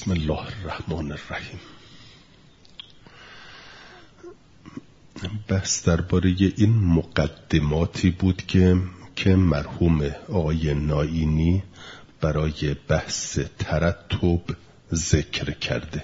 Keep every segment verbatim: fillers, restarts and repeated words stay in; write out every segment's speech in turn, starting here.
بسم الله الرحمن الرحیم. بحث درباره این مقدماتی بود که که مرحوم آقای نائینی برای بحث ترتب ذکر کرده.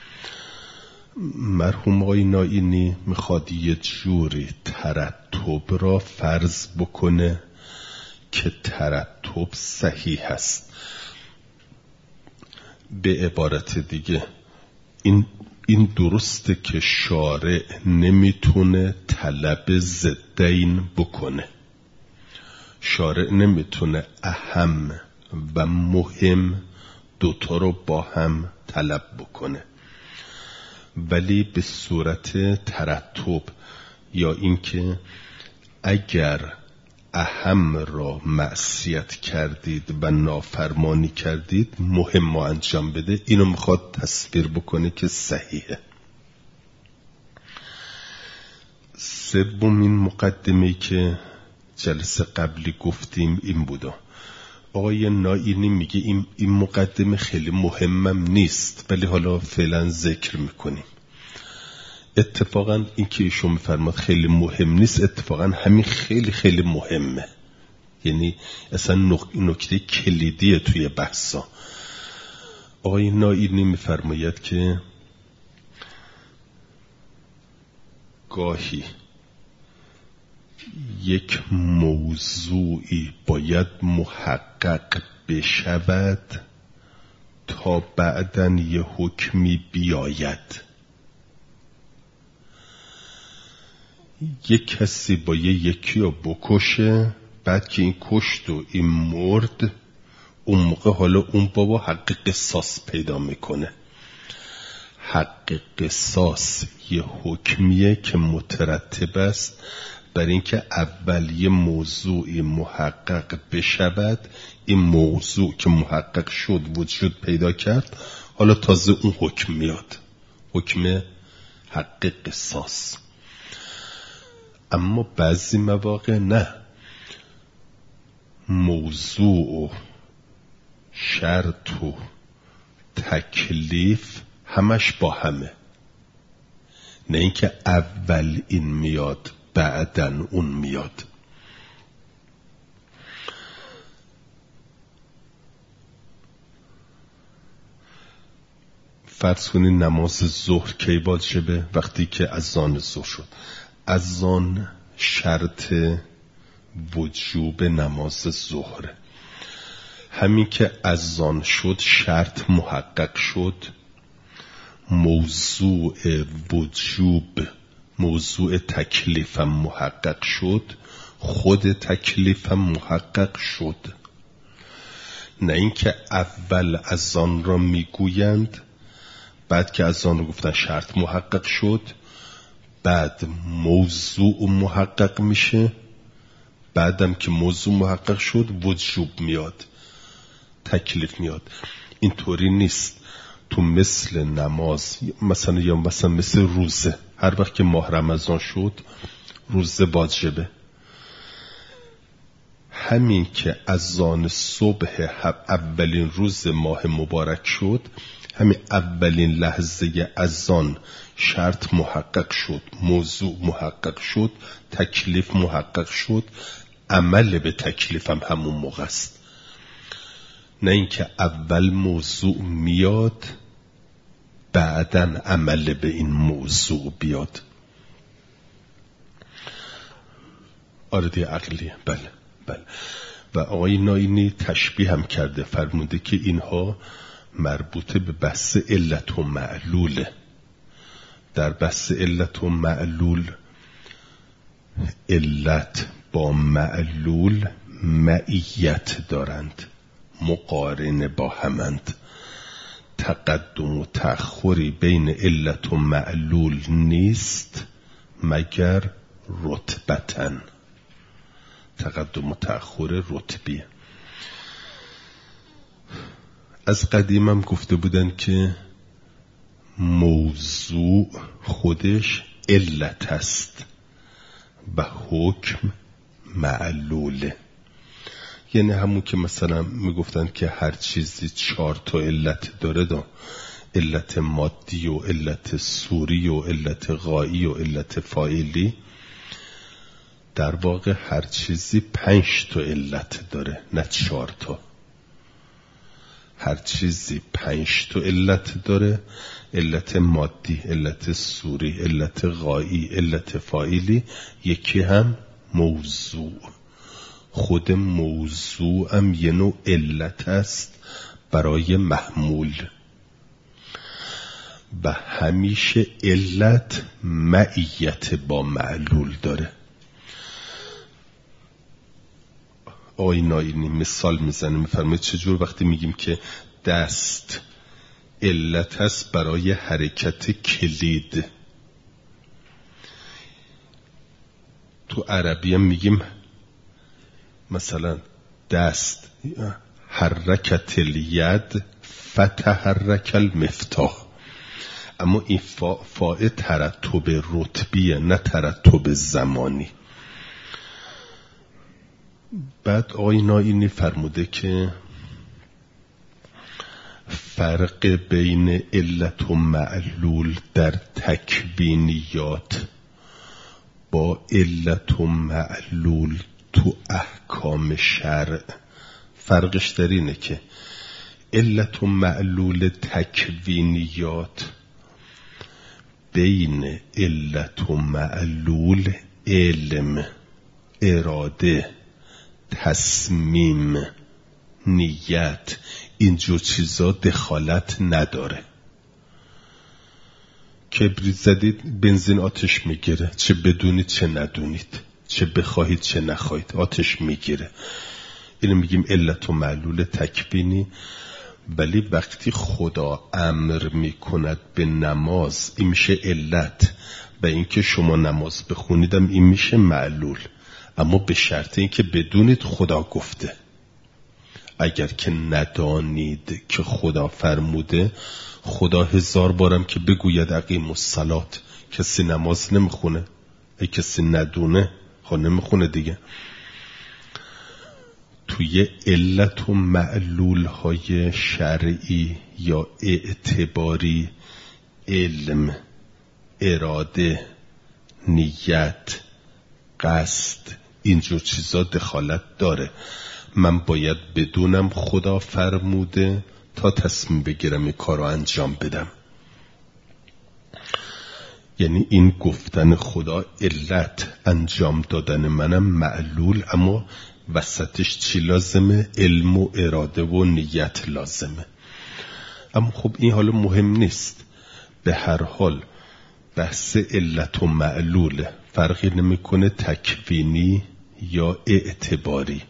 مرحوم آقای نائینی میخواد یه جوری ترتب را فرض بکنه که ترتب صحیح است. به عبارت دیگه این این درسته که شارع نمیتونه طلب ضدین بکنه. شارع نمیتونه اهم و مهم دوتا رو با هم طلب بکنه، ولی به صورت ترتب، یا اینکه اگر اهم را معصیت کردید و نافرمانی کردید مهم را انجام بده. اینو میخواد تصویر بکنه که صحیحه. سومین مقدمه‌ای که جلسه قبلی گفتیم این بودا. آقای نائینی میگه این, این مقدمه خیلی مهمم نیست، ولی حالا فعلا ذکر میکنیم. اتفاقا این که ایشون میفرماد خیلی مهم نیست، اتفاقا همین خیلی خیلی مهمه. یعنی اصلا نکته کلیدیه توی بحثا. آقای نائینی میفرماید که گاهی یک موضوعی باید محقق بشود تا بعداً یه حکمی بیاید. یک کسی با یه یکی رو بکشه، بعد که این کشت و این مرد، اون موقع حالا اون بابا حق قصاص پیدا میکنه. حق قصاص یه حکمیه که مترتب است بر اینکه اول یه موضوعی محقق بشود. این موضوع که محقق شد، وجود پیدا کرد، حالا تازه اون حکم میاد، حکم حق قصاص. اما بعضی مواقع نه، موضوع و شرط و تکلیف همش با همه، نه اینکه اول این میاد بعدن اون میاد. فرض کنین نماز ظهر کی واجبه؟ وقتی که اذان ظهر شد. اذان شرط وجوب نماز ظهر. همین که اذان شد شرط محقق شد، موضوع وجوب، موضوع تکلیفم محقق شد، خود تکلیفم محقق شد. نه اینکه اول اذان را میگویند، بعد که اذان رو گفتن شرط محقق شد، بعد موضوع محقق میشه، بعدم که موضوع محقق شد وجوب میاد، تکلیف میاد. این طوری نیست. تو مثل نماز مثلا، یا مثلا مثل روزه، هر وقت که ماه رمضان شد روزه واجبه. همین که اذان صبح اولین روز ماه مبارک شد، همین اولین لحظه اذان شرط محقق شد، موضوع محقق شد، تکلیف محقق شد. عمل به تکلیف هم همون موقع است، نه اینکه اول موضوع میاد بعدن عمل به این موضوع بیاد. آردی عقلیه. بله بله. و آقای نائینی تشبیه هم کرده، فرموده که اینها مربوطه به بحث علت و معلوله. در بحث علت و معلول، علت با معلول معیت دارند، مقارنه با همند. تقدم و تأخری بین علت و معلول نیست مگر رتبتن. تقدم و تأخر رتبیه. از قدیم هم گفته بودن که موضوع خودش علت است و حکم معلوله. یعنی همون که مثلا میگفتن که هر چیزی چهار تا علت داره دا. علت مادی و علت صوری و علت غایی و علت فاعلی، در واقع هر چیزی پنج تا علت داره، نه چهار تا. هر چیزی پنج تا علت داره، علت مادی، علت صوری، علت غایی، علت فاعلی، یکی هم موضوع. خود موضوع هم یه نوع علت است برای محمول. و همیشه علت معیت با معلول داره. آقای ناینی مثال میزنه، میفرماید چجور وقتی میگیم که دست علت هست برای حرکت کلید، تو عربی هم میگیم مثلا دست حرکت الید فتحرک المفتاح، اما این فا فاء ترتب رتبیه نه ترتب زمانی. بعد آقای ناینی فرموده که فرق بین علت و معلول در تکوینیات با علت و معلول تو احکام شرع فرقش در اینه که علت و معلول تکوینیات بین علت و معلول علم، اراده، تصمیم، نیت، اینجور چیزا دخالت نداره. کبریت زدید بنزین آتش میگیره، چه بدونید چه ندونید، چه بخواهید چه نخواهید آتش میگیره. اینو میگیم علت و معلول تکوینی. ولی وقتی خدا امر میکند به نماز، این میشه علت، و اینکه شما نماز بخونیدم این میشه معلول، اما به شرط اینکه بدونید خدا گفته. اگر که ندانید که خدا فرموده، خدا هزار بارم که بگوید اقیموا الصلاة، کسی نماز نمیخونه. ای کسی ندونه خب نمیخونه دیگه. توی علت و معلول های شرعی یا اعتباری، علم، اراده، نیت، قصد، اینجور چیزا دخالت داره. من باید بدونم خدا فرموده تا تصمیم بگیرم این کار رو انجام بدم. یعنی این گفتن خدا علت، انجام دادن منم معلول، اما وسطش چی لازمه؟ علم و اراده و نیت لازمه. اما خب این حالا مهم نیست. به هر حال بحث علت و معلول فرقی نمیکنه تکوینی یا اعتباری.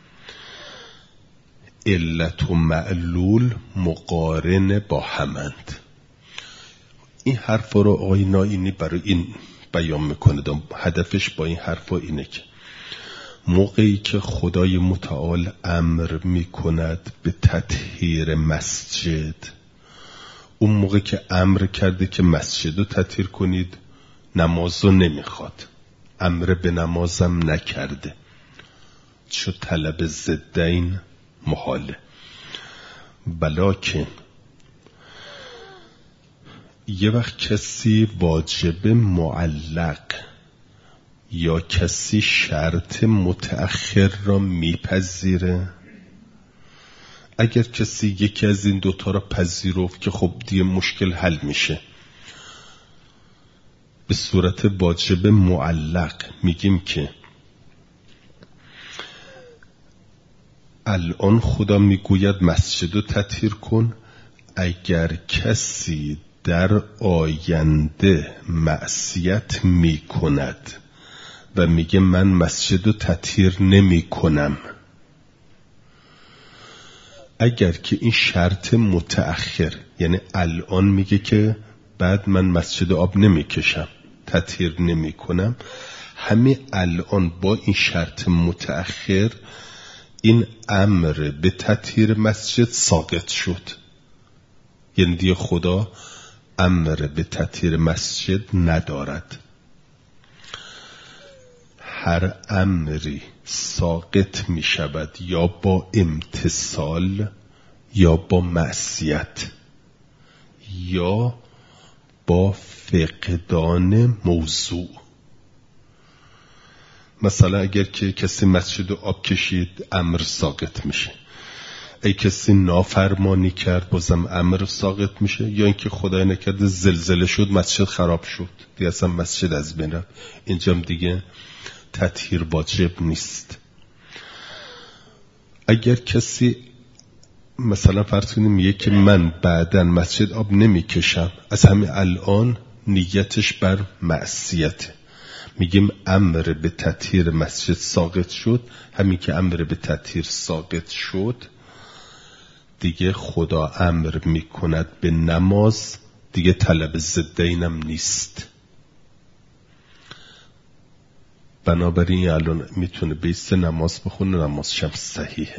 علت و معلول مقارن با همند. این حرف رو آقای ناینی برای این بیان میکنه. هدفش با این حرف اینه که موقعی که خدای متعال امر میکند به تطهیر مسجد، اون موقع که امر کرده که مسجد رو تطهیر کنید، نماز رو نمیخواد، امر به نمازم نکرده، چو طلب ضدین محاله. بلکه یه وقت کسی واجب معلق یا کسی شرط متأخر را میپذیره، اگر کسی یکی از این دوتا را پذیرفت که خب دیگه مشکل حل میشه. به صورت واجب معلق میگیم که الان خدا میگوید مسجد رو تطهیر کن، اگر کسی در آینده معصیت میکند و میگه من مسجد رو تطهیر نمی کنم، اگر که این شرط متأخر، یعنی الان میگه که بعد من مسجد آب نمی کشم، تطهیر نمی کنم، همه الان با این شرط متأخر این امر به تطهیر مسجد ساقط شد. یعنی دیگه خدا امر به تطهیر مسجد ندارد. هر امری ساقط می شود یا با امتثال یا با معصیت، یا با فقدان موضوع. مثلا اگر که کسی مسجد رو آب کشید امر ساقط میشه، ای کسی نافرمانی کرد بازم امر ساقط میشه، یا اینکه خدای نکرده زلزله شد مسجد خراب شد دیگه اصلا مسجد از بین رفت، اینجا دیگه تطهیر واجب نیست. اگر کسی مثلا فرض کنیم میگه که من بعداً مسجد آب نمیکشم، از همین الان نیتش بر معصیته، میگیم امر به تطهیر مسجد ساقط شد، همین که امر به تطهیر ساقط شد دیگه خدا امر میکند به نماز، دیگه طلب ضد اینم نیست. بنابراین الان میتونه بیسته نماز بخونه، نمازش هم صحیحه.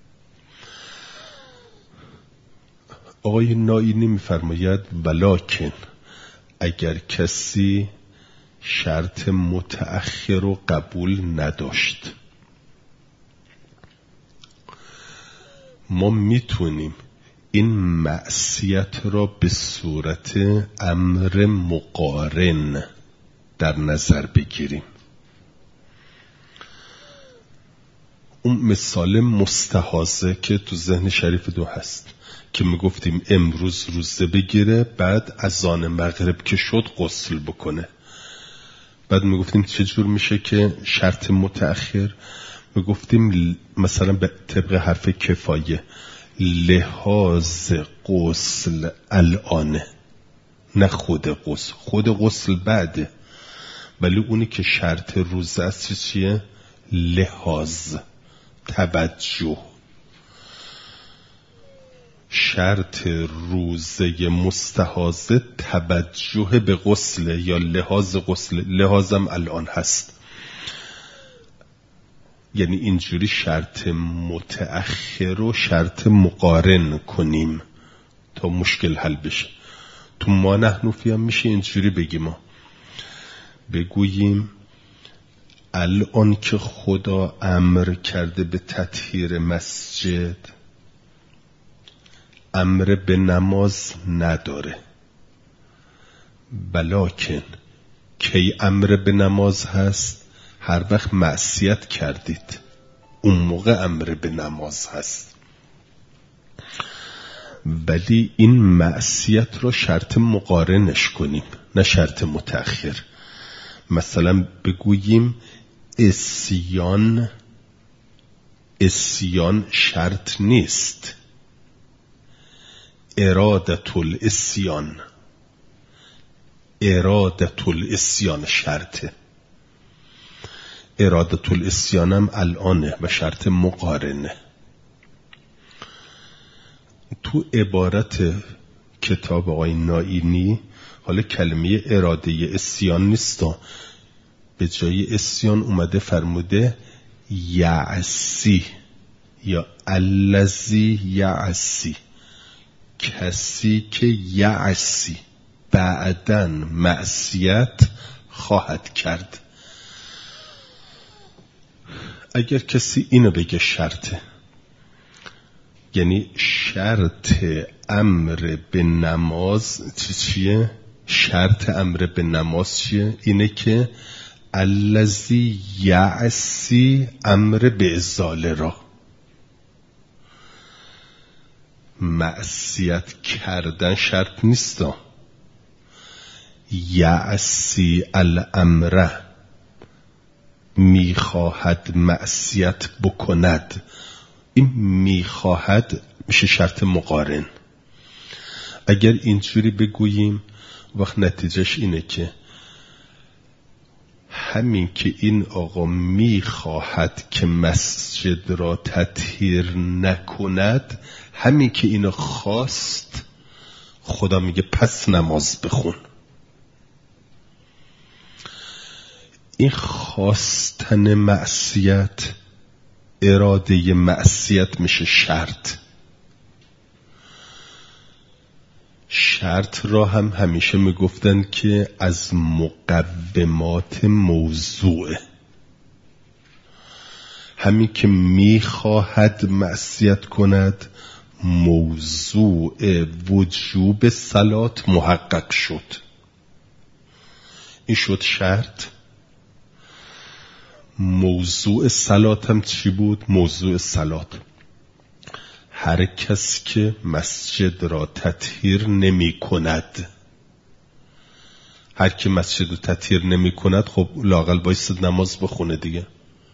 آقای نائینی میفرماید ولکن اگر کسی شرط متأخر رو قبول نداشت، ما میتونیم این معصیت را به صورت امر مقارن در نظر بگیریم. اون مثال مستحاضه که تو ذهن شریف دو هست که میگفتیم امروز روزه بگیره، بعد اذان مغرب که شد غسل بکنه. بعد میگفتیم چجور میشه که شرط متأخر؟ میگفتیم مثلا به طبق حرف کفایه لحاظ غسل الانه، نه خود غسل، خود غسل بعده، ولی اونی که شرط روزه است چیه؟ لحاظ، توجه. شرط روزه مستحاضه توجه به غسل یا لحاظ غسل، لحاظم الان هست. یعنی اینجوری شرط متأخر و شرط مقارن کنیم تا مشکل حل بشه. تو ما نحنفی هم میشه اینجوری بگیم، ما بگوییم الان که خدا امر کرده به تطهیر مسجد، امر به نماز نداره، بلکن کی امر به نماز هست؟ هر وقت معصیت کردید اون موقع امر به نماز هست. ولی این معصیت رو شرط مقارنش کنیم، نه شرط متأخر. مثلا بگوییم اسیان، اسیان شرط نیست، ارادت الاسیان، ارادت الاسیان شرطه. ارادت الاسیانم الانه و شرط مقارنه. تو عبارت کتاب آقای نائینی حالا کلمه اراده اسیان نیست، به جای اسیان اومده فرموده یعسی یا الذی یعسی، کسی که یعسی بعداً معصیت خواهد کرد. اگر کسی اینو بگه شرطه، یعنی شرط امر به نماز چی چیه؟ شرط امر به نماز چیه؟ اینه که الذی یعسی امر به ازاله را، معصیت کردن شرط نیستا. یعسی الامر، میخواهد معصیت بکند، این میخواهد میشه شرط مقارن. اگر اینجوری بگوییم وقت نتیجهش اینه که همین که این آقا میخواهد که مسجد را تطهیر نکند، همین که اینو خواست، خدا میگه پس نماز بخون. این خواستن معصیت، اراده معصیت میشه شرط. شرط را هم همیشه میگفتن که از مقومات موضوعه. همین که میخواهد معصیت کند موضوع وجوب صلات محقق شد. این شد شرط. موضوع صلات هم چی بود؟ موضوع صلات هر کس که مسجد را تطهیر نمی کند، هر کی مسجد رو تطهیر نمی کند خب لااقل بایستد نماز بخونه دیگه.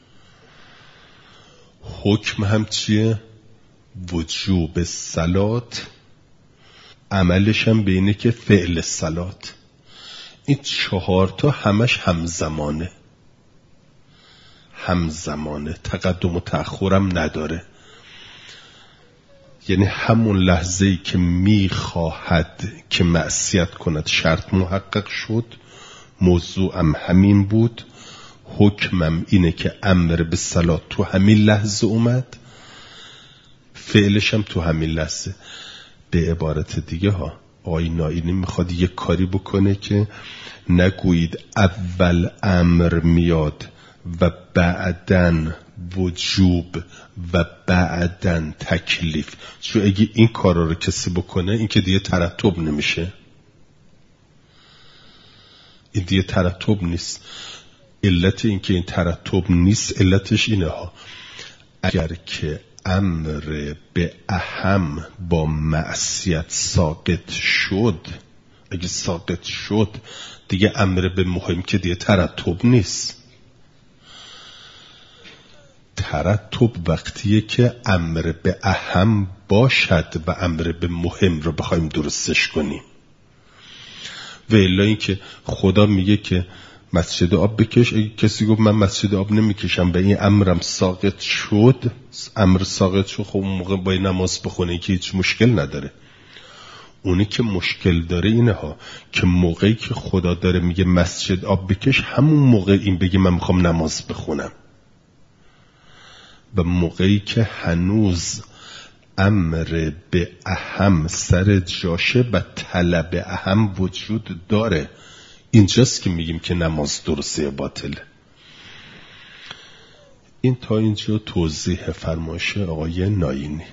حکم هم چیه؟ وجوب صلات، عملش هم بینه که فعل صلات. این چهار تا همش همزمانه، همزمانه، تقدم و تأخرم نداره. یعنی همون لحظه‌ای که میخواهد که معصیت کند شرط محقق شد، موضوعم همین بود، حکمم اینه که امر به صلات تو همین لحظه اومد، فعلشم تو همین لحظه. به عبارت دیگه ها آقای نائینی میخواد یک کاری بکنه که نگویید اول امر میاد و بعدن وجوب و بعدن تکلیف. چون اگه این کارا رو کسی بکنه این که دیگه ترتب نمیشه، این دیگه ترتب نیست. علت این که این ترتب نیست علتش اینه ها، اگر که امر به اهم با معصیت ساقط شد، اگه ساقط شد دیگه امر به مهم که دیگه ترتب نیست. ترتب وقتیه که امر به اهم باشد و امر به مهم رو بخوایم درستش کنیم. و الا این که خدا میگه که مسجد آب بکش، اگه کسی گفت من مسجد آب نمیکشم و این امرم ساقط شد، امر ساقط شد، خب اون موقع باید نماز بخونه که هیچ مشکل نداره. اونی که مشکل داره اینه ها که موقعی که خدا داره میگه مسجد آب بکش، همون موقع این بگه من میخوام نماز بخونم، و موقعی که هنوز امر به اهم سر جاشه و طلب اهم وجود داره، اینجاست که میگیم که نماز درسته یا باطله. این تا اینجا توضیح فرمایش آقای نائینی.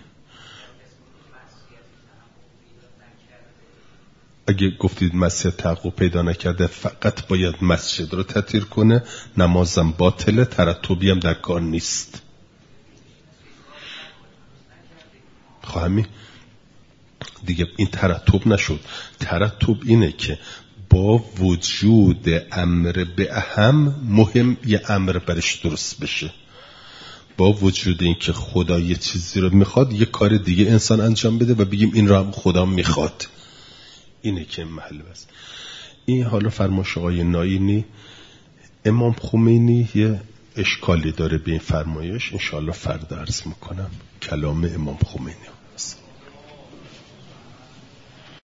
اگه گفتید مسجد تحقق پیدا نکرده فقط باید مسجد رو تطهیر کنه، نمازم باطله، ترتبی هم در کار نیست. خواهمی دیگه این ترتب نشد. ترتب اینه که با وجود امر به اهم مهم یه امر برش درست بشه. با وجود این که خدا یه چیزی رو میخواد یه کار دیگه انسان انجام بده و بگیم این رو هم خدا میخواد. اینه که محل بس. این حالا فرمایش آقای نائینی. امام خمینی یه اشکالی داره به این فرمایش، انشاءالله فردا عرض میکنم کلام امام خمینی.